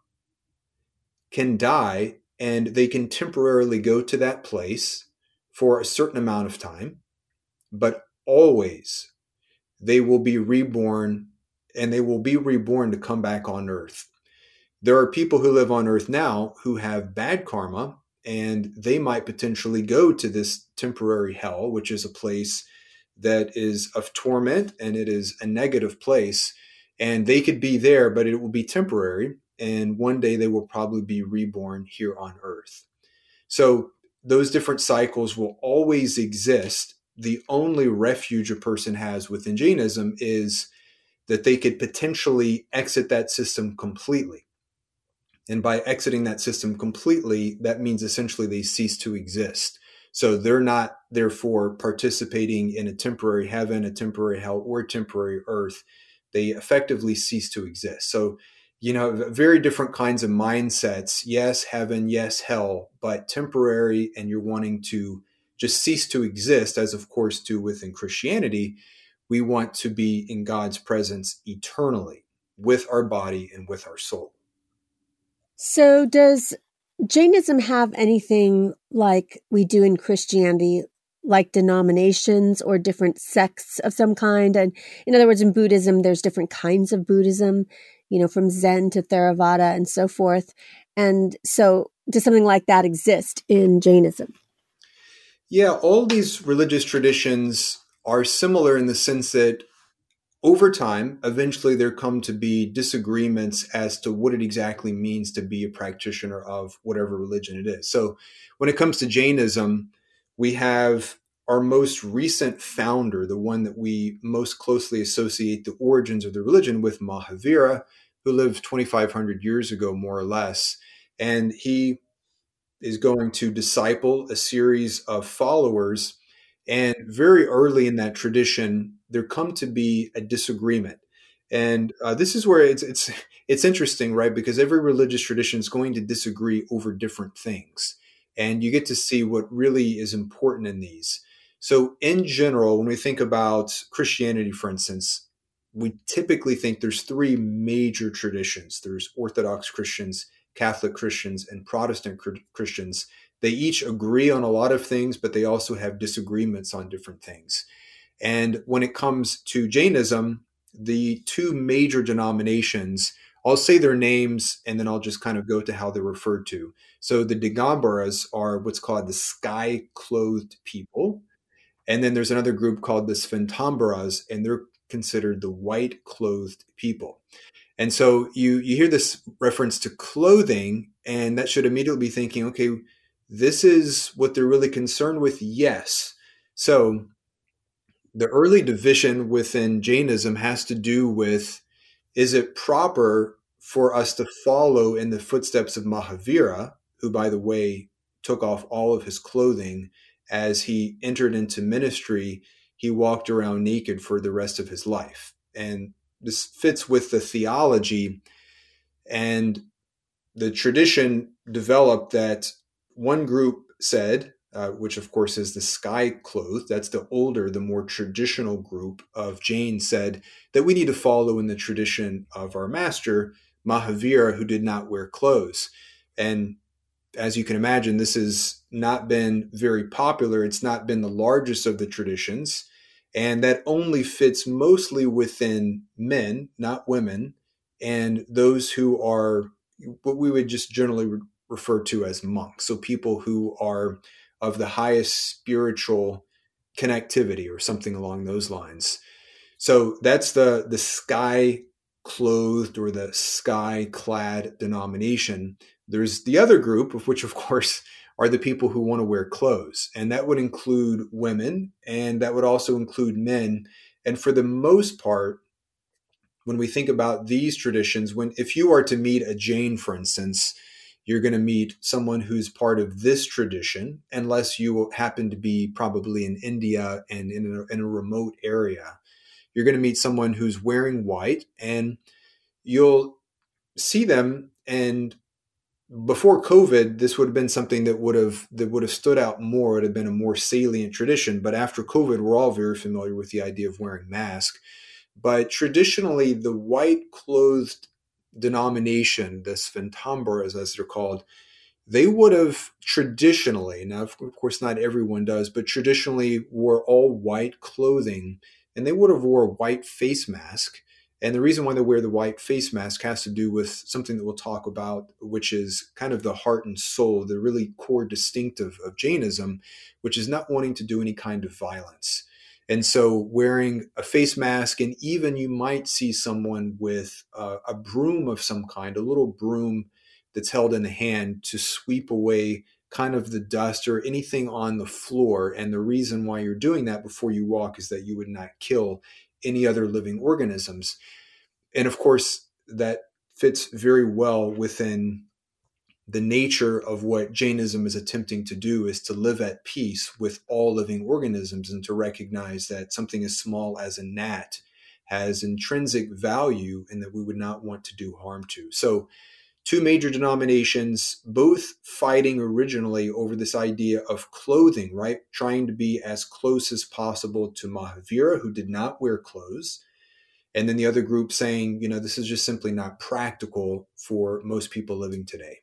can die, and they can temporarily go to that place for a certain amount of time, but always they will be reborn, and they will be reborn to come back on earth. There are people who live on earth now who have bad karma, and they might potentially go to this temporary hell, which is a place that is of torment, and it is a negative place, and they could be there, but it will be temporary, and one day they will probably be reborn here on earth. So those different cycles will always exist. The only refuge a person has within Jainism is that they could potentially exit that system completely. And by exiting that system completely, that means essentially they cease to exist. So they're not, therefore, participating in a temporary heaven, a temporary hell, or a temporary earth. They effectively cease to exist. So, you know, very different kinds of mindsets. Yes, heaven, yes, hell, but temporary, and you're wanting to just cease to exist, as of course to within Christianity, we want to be in God's presence eternally with our body and with our soul.
So does Jainism have anything like we do in Christianity, like denominations or different sects of some kind? And in other words, in Buddhism, there's different kinds of Buddhism, you know, from Zen to Theravada and so forth. And so does something like that exist in Jainism?
Yeah, all these religious traditions are similar in the sense that over time, eventually there come to be disagreements as to what it exactly means to be a practitioner of whatever religion it is. So when it comes to Jainism, we have our most recent founder, the one that we most closely associate the origins of the religion with, Mahavira, who lived twenty-five hundred years ago, more or less. And he is going to disciple a series of followers. And very early in that tradition, there come to be a disagreement. And uh, this is where it's it's it's interesting, right? Because every religious tradition is going to disagree over different things. And you get to see what really is important in these. So in general, when we think about Christianity, for instance, we typically think there's three major traditions. There's Orthodox Christians, Catholic Christians, and Protestant Christians. They each agree on a lot of things, but they also have disagreements on different things. And when it comes to Jainism, the two major denominations, I'll say their names and then I'll just kind of go to how they're referred to. So the Digambaras are what's called the sky-clothed people. And then there's another group called the Sventambaras, and they're considered the white-clothed people. And so you you hear this reference to clothing, and that should immediately be thinking, okay, this is what they're really concerned with. Yes. So the early division within Jainism has to do with, is it proper for us to follow in the footsteps of Mahavira, who, by the way, took off all of his clothing as he entered into ministry? He walked around naked for the rest of his life. And this fits with the theology, and the tradition developed that one group said, uh, which of course is the sky-clothed, that's the older, the more traditional group of Jain, said that we need to follow in the tradition of our master, Mahavira, who did not wear clothes. And as you can imagine, this has not been very popular. It's not been the largest of the traditions. And that only fits mostly within men, not women, and those who are what we would just generally re- refer to as monks. So people who are of the highest spiritual connectivity or something along those lines. So that's the, the sky-clothed or the sky-clad denomination. There's the other group, of which, of course, are the people who want to wear clothes. And that would include women, and that would also include men. And for the most part, when we think about these traditions, when if you are to meet a Jain, for instance, you're going to meet someone who's part of this tradition, unless you happen to be probably in India and in a, in a remote area. You're going to meet someone who's wearing white, and you'll see them, and before COVID, this would have been something that would have that would have stood out more. It would have been a more salient tradition. But after COVID, we're all very familiar with the idea of wearing masks. But traditionally, the white-clothed denomination, the Sventambaras, as they're called, they would have traditionally, now of course not everyone does, but traditionally wore all white clothing, and they would have wore a white face mask. And the reason why they wear the white face mask has to do with something that we'll talk about, which is kind of the heart and soul, the really core distinctive of Jainism, which is not wanting to do any kind of violence. And so wearing a face mask, and even you might see someone with a, a broom of some kind, a little broom that's held in the hand to sweep away kind of the dust or anything on the floor. And the reason why you're doing that before you walk is that you would not kill any other living organisms. And of course, that fits very well within the nature of what Jainism is attempting to do, is to live at peace with all living organisms and to recognize that something as small as a gnat has intrinsic value and that we would not want to do harm to. So two major denominations, both fighting originally over this idea of clothing, right? Trying to be as close as possible to Mahavira, who did not wear clothes. And then the other group saying, you know, this is just simply not practical for most people living today.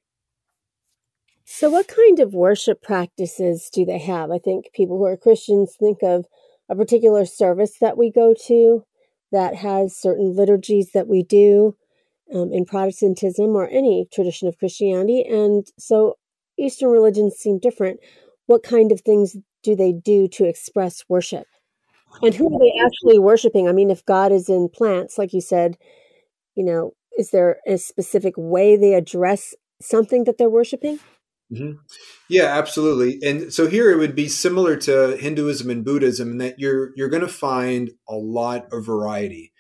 So what kind of worship practices do they have? I think people who are Christians think of a particular service that we go to that has certain liturgies that we do um, in Protestantism or any tradition of Christianity. And so Eastern religions seem different. What kind of things do they do to express worship? And who are they actually worshiping? I mean, if God is in plants, like you said, you know, is there a specific way they address something that they're worshiping?
Mm-hmm. Yeah, absolutely. And so here it would be similar to Hinduism and Buddhism in that you're you're going to find a lot of variety.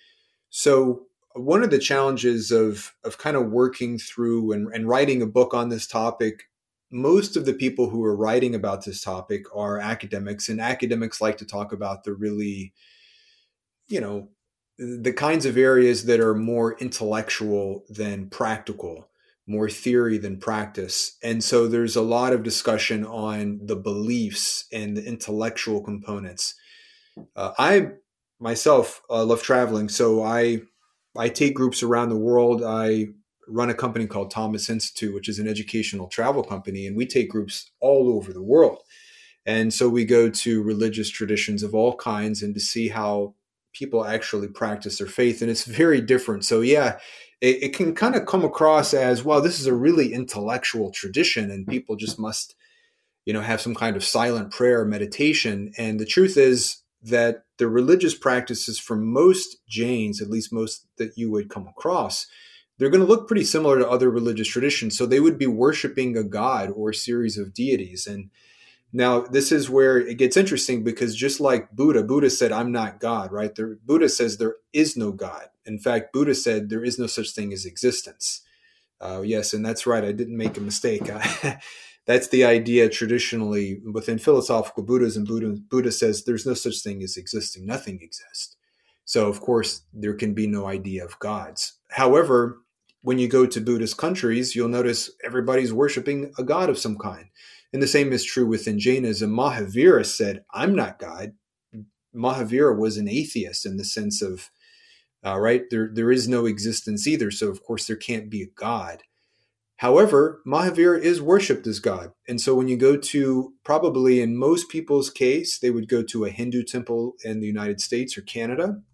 So one of the challenges of of kind of working through and, and writing a book on this topic, most of the people who are writing about this topic are academics, and academics like to talk about the really, you know, the kinds of areas that are more intellectual than practical, more theory than practice. And so there's a lot of discussion on the beliefs and the intellectual components. Uh, I myself uh, love traveling, so I I take groups around the world. I run a company called Thomas Institute, which is an educational travel company, and we take groups all over the world. And so we go to religious traditions of all kinds and to see how people actually practice their faith. And it's very different. So, yeah, it, it can kind of come across as, well, this is a really intellectual tradition and people just must, you know, have some kind of silent prayer or meditation. And the truth is that the religious practices for most Jains, at least most that you would come across, they're going to look pretty similar to other religious traditions. So they would be worshiping a god or a series of deities. And now, this is where it gets interesting because just like Buddha, Buddha said, I'm not God, right? There, Buddha says there is no God. In fact, Buddha said there is no such thing as existence. Uh, yes, and that's right. I didn't make a mistake. That's the idea traditionally within philosophical Buddhism. Buddha, Buddha says there's no such thing as existing. Nothing exists. So, of course, there can be no idea of gods. However, when you go to Buddhist countries, you'll notice everybody's worshiping a god of some kind. And the same is true within Jainism. Mahavira said, I'm not God. Mahavira was an atheist in the sense of, uh, right, there, there is no existence either. So, of course, there can't be a God. However, Mahavira is worshipped as God. And so when you go to, probably in most people's case, they would go to a Hindu temple in the United States or Canada.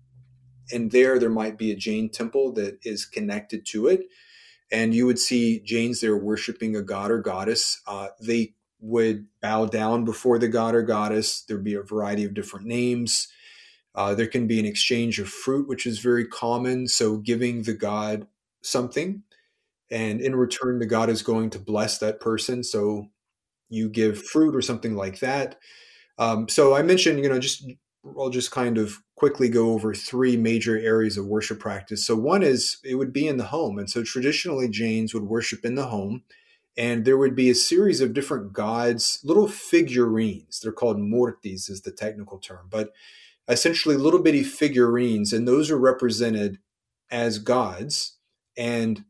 And there, there might be a Jain temple that is connected to it. And you would see Jains there worshiping a god or goddess. Uh, they would bow down before the god or goddess. There'd be a variety of different names. Uh, there can be an exchange of fruit, which is very common. So giving the god something, and in return, the god is going to bless that person. So you give fruit or something like that. Um, so I mentioned, you know, just I'll just kind of quickly go over three major areas of worship practice. So one is it would be in the home. And so traditionally Jains would worship in the home. And there would be a series of different gods, little figurines. They're called murtis is the technical term, but essentially little bitty figurines. And those are represented as gods. And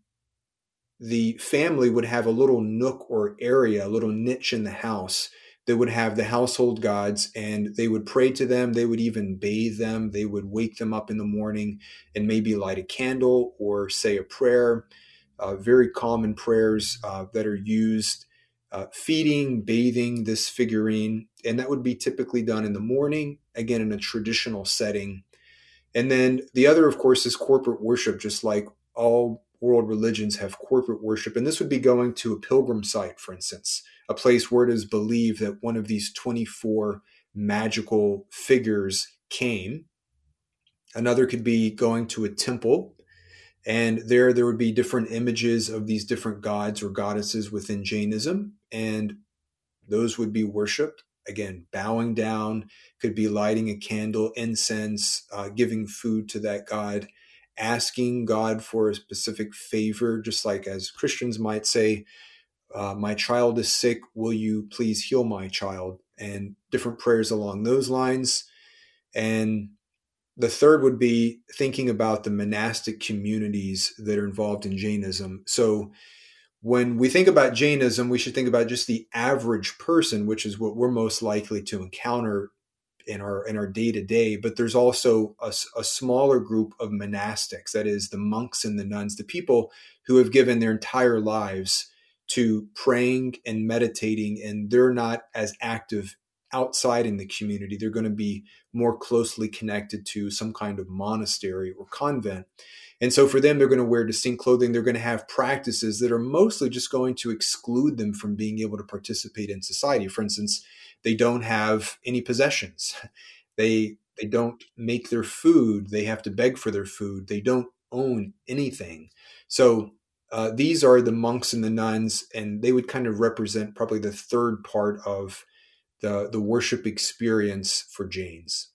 the family would have a little nook or area, a little niche in the house that would have the household gods, and they would pray to them. They would even bathe them. They would wake them up in the morning and maybe light a candle or say a prayer, uh, very common prayers uh, that are used, uh, feeding, bathing this figurine. And that would be typically done in the morning, again, in a traditional setting. And then the other, of course, is corporate worship, just like all world religions have corporate worship. And this would be going to a pilgrim site, for instance, a place where it is believed that one of these twenty-four magical figures came. Another could be going to a temple, and there there would be different images of these different gods or goddesses within Jainism, and those would be worshipped. Again, bowing down, could be lighting a candle, incense, uh, giving food to that god, asking God for a specific favor, just like as Christians might say, uh, my child is sick, will you please heal my child? And different prayers along those lines. And the third would be thinking about the monastic communities that are involved in Jainism. So when we think about Jainism, we should think about just the average person, which is what we're most likely to encounter in our in our day to day. But there's also a, a smaller group of monastics, that is the monks and the nuns, the people who have given their entire lives to praying and meditating, and they're not as active outside in the community. They're going to be more closely connected to some kind of monastery or convent. And so for them, they're going to wear distinct clothing. They're going to have practices that are mostly just going to exclude them from being able to participate in society. For instance, they don't have any possessions. They They don't make their food. They have to beg for their food. They don't own anything. So uh, these are the monks and the nuns, and they would kind of represent probably the third part of the, the worship experience for Jains.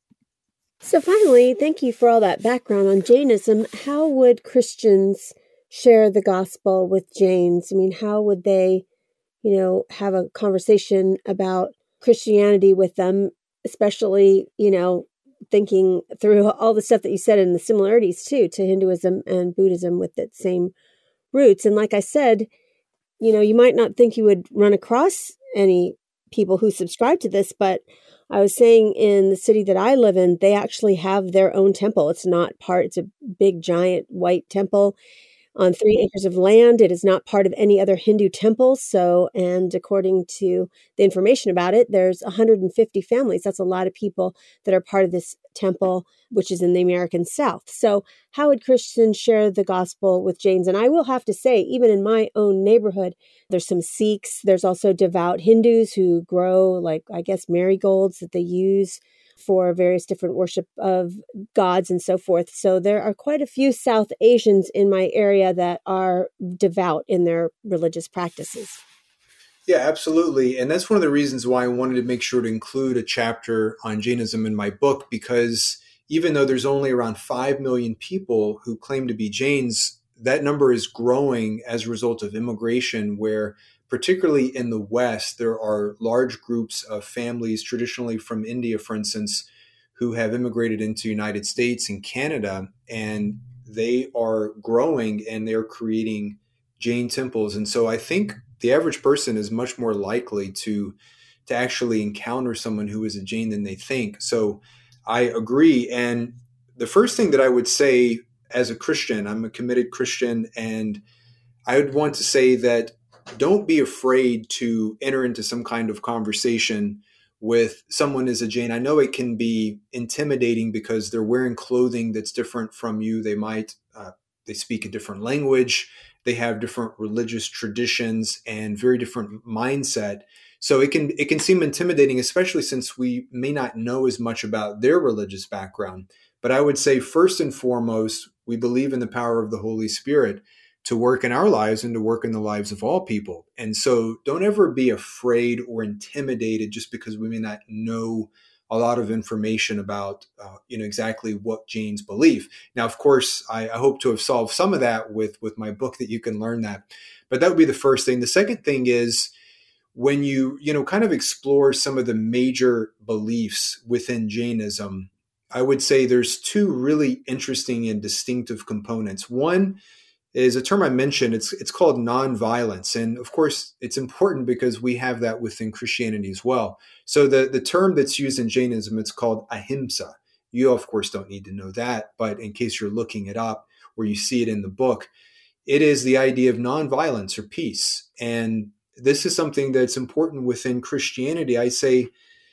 So finally, thank you for all that background on Jainism. How would Christians share the gospel with Jains? I mean, how would they, you know, have a conversation about Christianity with them, especially, you know, thinking through all the stuff that you said and the similarities too to Hinduism and Buddhism with its same roots. And like I said, you know, you might not think you would run across any people who subscribe to this, but I was saying in the city that I live in, they actually have their own temple. It's not part, it's a big, giant white temple on three acres of land. It is not part of any other Hindu temple. So, and according to the information about it, there's one hundred fifty families. That's a lot of people that are part of this temple, which is in the American South. So how would Christians share the gospel with Jains? And I will have to say, even in my own neighborhood, there's some Sikhs. There's also devout Hindus who grow, like, I guess, marigolds that they use for various different worship of gods and so forth. So there are quite a few South Asians in my area that are devout in their religious practices.
Yeah, absolutely. And that's one of the reasons why I wanted to make sure to include a chapter on Jainism in my book, because even though there's only around five million people who claim to be Jains, that number is growing as a result of immigration, where particularly in the West, there are large groups of families, traditionally from India, for instance, who have immigrated into the United States and Canada, and they are growing and they're creating Jain temples. And so I think the average person is much more likely to, to actually encounter someone who is a Jain than they think. So I agree. And the first thing that I would say as a Christian, I'm a committed Christian, and I would want to say that don't be afraid to enter into some kind of conversation with someone as a Jain. I know it can be intimidating because they're wearing clothing that's different from you. They might, uh, they speak a different language. They have different religious traditions and very different mindset. So it can, it can seem intimidating, especially since we may not know as much about their religious background. But I would say first and foremost, we believe in the power of the Holy Spirit to work in our lives and to work in the lives of all people. And so don't ever be afraid or intimidated just because we may not know a lot of information about, uh, you know, exactly what Jains believe. Now, of course, I, I hope to have solved some of that with, with my book, that you can learn that. But that would be the first thing. The second thing is when you, you know, kind of explore some of the major beliefs within Jainism, I would say there's two really interesting and distinctive components. One is a term I mentioned. It's it's called nonviolence. And of course, it's important because we have that within Christianity as well. So the, the term that's used in Jainism, it's called ahimsa. You, of course, don't need to know that, but in case you're looking it up or you see it in the book, it is the idea of nonviolence or peace. And this is something that's important within Christianity. I say,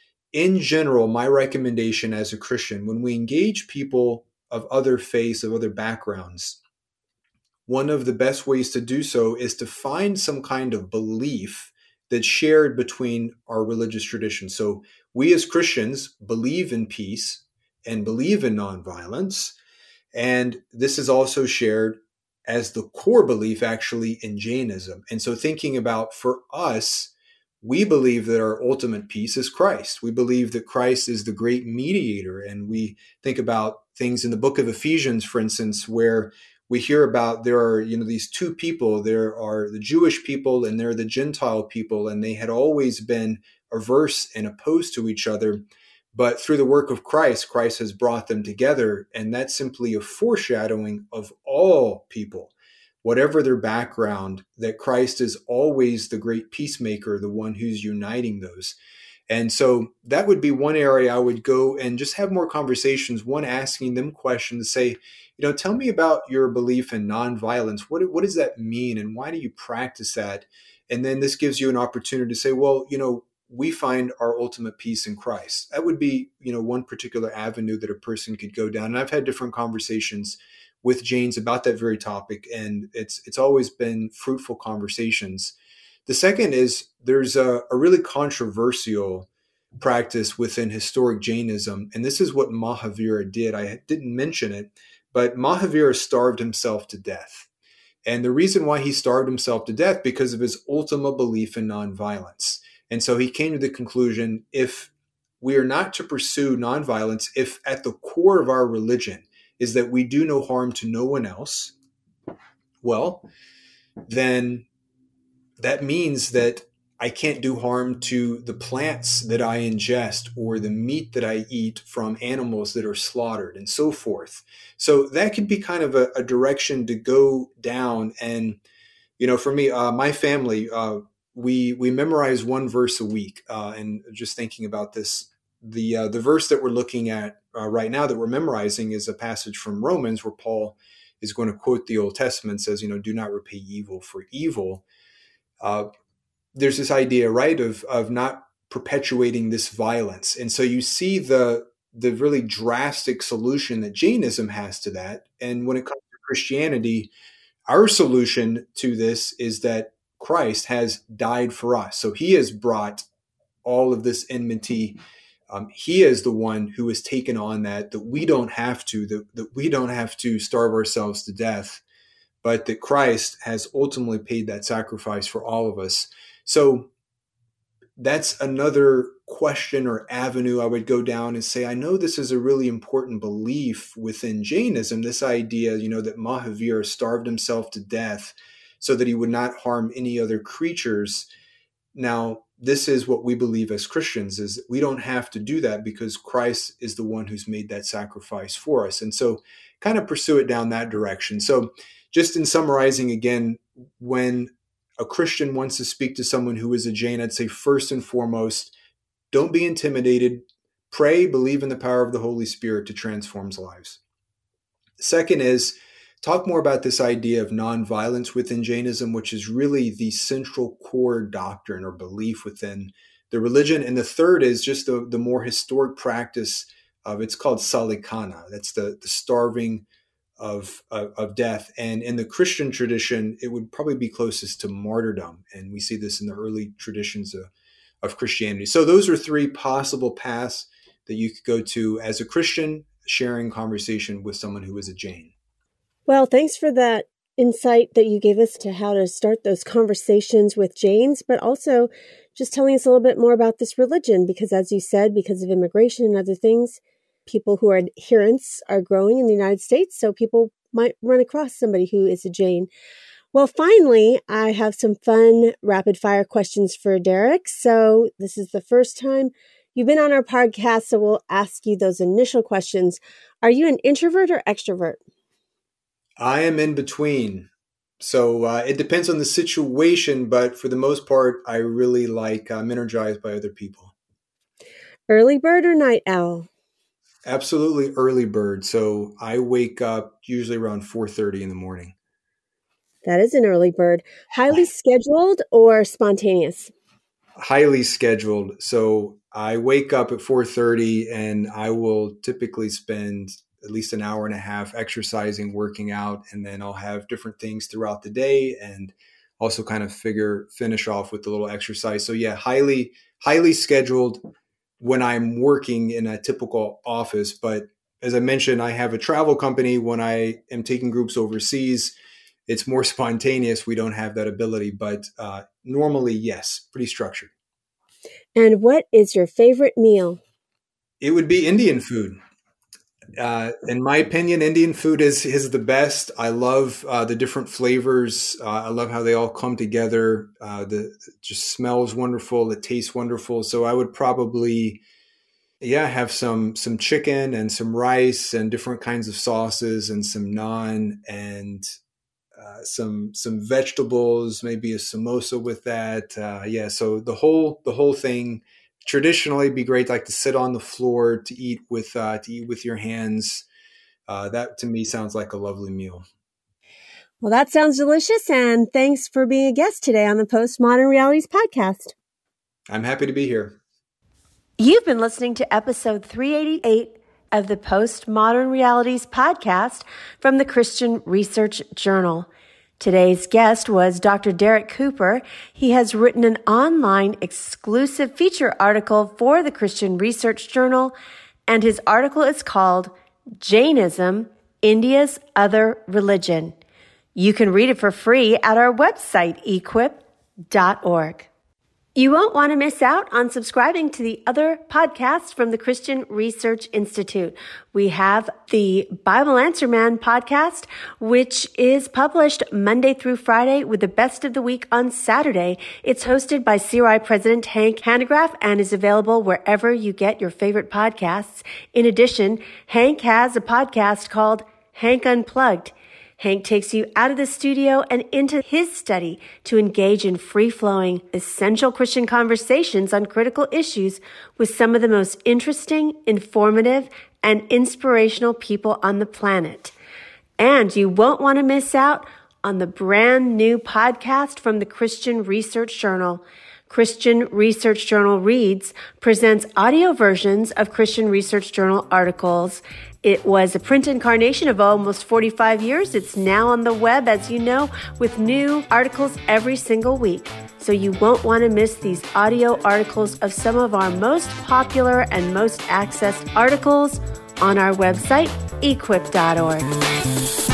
in general, my recommendation as a Christian, when we engage people of other faiths, of other backgrounds, one of the best ways to do so is to find some kind of belief that's shared between our religious traditions. So we as Christians believe in peace and believe in nonviolence. And this is also shared as the core belief actually in Jainism. And so thinking about, for us, we believe that our ultimate peace is Christ. We believe that Christ is the great mediator. And we think about things in the book of Ephesians, for instance, where we hear about there are, you know, these two people. There are the Jewish people and there are the Gentile people, and they had always been averse and opposed to each other. But through the work of Christ, Christ has brought them together. And that's simply a foreshadowing of all people, whatever their background, that Christ is always the great peacemaker, the one who's uniting those. And so that would be one area I would go and just have more conversations, one asking them questions, say, you know, tell me about your belief in nonviolence. What, what does that mean? And why do you practice that? And then this gives you an opportunity to say, well, you know, we find our ultimate peace in Christ. That would be, you know, one particular avenue that a person could go down. And I've had different conversations with Jains about that very topic, and it's it's always been fruitful conversations. The second is there's a, a really controversial practice within historic Jainism. And this is what Mahavira did. I didn't mention it, but Mahavira starved himself to death. And the reason why he starved himself to death, because of his ultimate belief in nonviolence. And so he came to the conclusion, if we are not to pursue nonviolence, if at the core of our religion is that we do no harm to no one else, well, then that means that I can't do harm to the plants that I ingest or the meat that I eat from animals that are slaughtered and so forth. So that could be kind of a, a direction to go down. And, you know, for me, uh, my family, uh, we we memorize one verse a week. Uh, and just thinking about this, the uh, the verse that we're looking at uh, right now that we're memorizing is a passage from Romans where Paul is going to quote the Old Testament, says, you know, do not repay evil for evil. Uh, there's this idea, right, of of not perpetuating this violence. And so you see the the really drastic solution that Jainism has to that. And when it comes to Christianity, our solution to this is that Christ has died for us. So he has brought all of this enmity. Um, he is the one who has taken on that, that we don't have to, that, that we don't have to starve ourselves to death, but that Christ has ultimately paid that sacrifice for all of us. So that's another question or avenue I would go down and say, I know this is a really important belief within Jainism, this idea, you know, that Mahavira starved himself to death so that he would not harm any other creatures. Now, this is what we believe as Christians, is that we don't have to do that because Christ is the one who's made that sacrifice for us. And so kind of pursue it down that direction. So just in summarizing again, when a Christian wants to speak to someone who is a Jain, I'd say first and foremost, don't be intimidated. Pray, believe in the power of the Holy Spirit to transform lives. Second is talk more about this idea of nonviolence within Jainism, which is really the central core doctrine or belief within the religion. And the third is just the, the more historic practice of, it's called salikana. That's the, the starving Of, of of death. And in the Christian tradition, it would probably be closest to martyrdom. And we see this in the early traditions of, of Christianity. So those are three possible paths that you could go to as a Christian, sharing conversation with someone who is a Jain.
Well, thanks for that insight that you gave us to how to start those conversations with Jains, but also just telling us a little bit more about this religion, because as you said, because of immigration and other things, people who are adherents are growing in the United States, so people might run across somebody who is a Jain. Well, finally, I have some fun rapid fire questions for Derek. So this is the first time you've been on our podcast, so we'll ask you those initial questions. Are you an introvert or extrovert?
I am in between. So uh, it depends on the situation, but for the most part, I really like, I'm energized by other people.
Early bird or night owl?
Absolutely early bird. So I wake up usually around four thirty in the morning.
That is an early bird. Highly scheduled or spontaneous?
Highly scheduled. So I wake up at four thirty and I will typically spend at least an hour and a half exercising, working out, and then I'll have different things throughout the day and also kind of figure, finish off with a little exercise. So yeah, highly, highly scheduled when I'm working in a typical office. But as I mentioned, I have a travel company. When I am taking groups overseas, it's more spontaneous. We don't have that ability, but uh, normally, yes, pretty structured.
And what is your favorite meal?
It would be Indian food. Uh, in my opinion, Indian food is, is the best. I love uh, the different flavors. Uh, I love how they all come together. Uh, the it just smells wonderful. It tastes wonderful. So I would probably, yeah, have some some chicken and some rice and different kinds of sauces and some naan and uh, some some vegetables, maybe a samosa with that. Uh, yeah, so the whole the whole thing. Traditionally, it'd be great like to sit on the floor to eat with uh, to eat with your hands. Uh, that to me sounds like a lovely meal.
Well, that sounds delicious, and thanks for being a guest today on the Postmodern Realities podcast.
I'm happy to be here.
You've been listening to episode three eighty-eight of the Postmodern Realities podcast from the Christian Research Journal. Today's guest was Doctor Derek Cooper. He has written an online exclusive feature article for the Christian Research Journal, and his article is called Jainism, India's Other Religion. You can read it for free at our website, equip dot org. You won't want to miss out on subscribing to the other podcasts from the Christian Research Institute. We have the Bible Answer Man podcast, which is published Monday through Friday with the best of the week on Saturday. It's hosted by C R I President Hank Hanegraaff and is available wherever you get your favorite podcasts. In addition, Hank has a podcast called Hank Unplugged. Hank takes you out of the studio and into his study to engage in free-flowing, essential Christian conversations on critical issues with some of the most interesting, informative, and inspirational people on the planet. And you won't want to miss out on the brand new podcast from the Christian Research Journal. Christian Research Journal Reads presents audio versions of Christian Research Journal articles. It was a print incarnation of almost forty-five years. It's now on the web, as you know, with new articles every single week. So you won't want to miss these audio articles of some of our most popular and most accessed articles on our website, equip dot org.